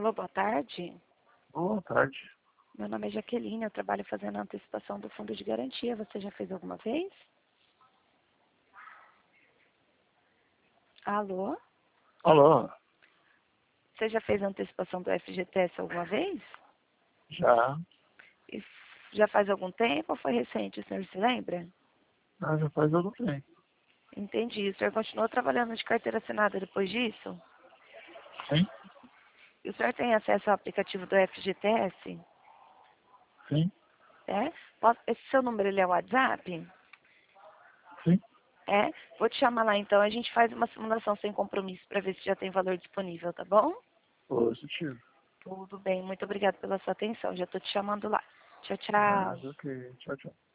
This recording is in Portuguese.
Alô, boa tarde. Boa tarde. Meu nome é Jaqueline, eu trabalho fazendo a antecipação do fundo de garantia. Você já fez alguma vez? Alô? Alô? Você já fez a antecipação do FGTS alguma vez? Já? E já faz algum tempo ou foi recente, o senhor se lembra? Ah, já faz algum tempo. Entendi. O senhor continuou trabalhando de carteira assinada depois disso? Sim? E o senhor tem acesso ao aplicativo do FGTS? Sim? É? Esse seu número ele é o WhatsApp? Sim? É? Vou te chamar lá então, a gente faz uma simulação sem compromisso para ver se já tem valor disponível, tá bom? Positivo. Tudo bem, muito obrigada pela sua atenção. Já estou te chamando lá. Tchau, tchau. Mas ok. Tchau, tchau.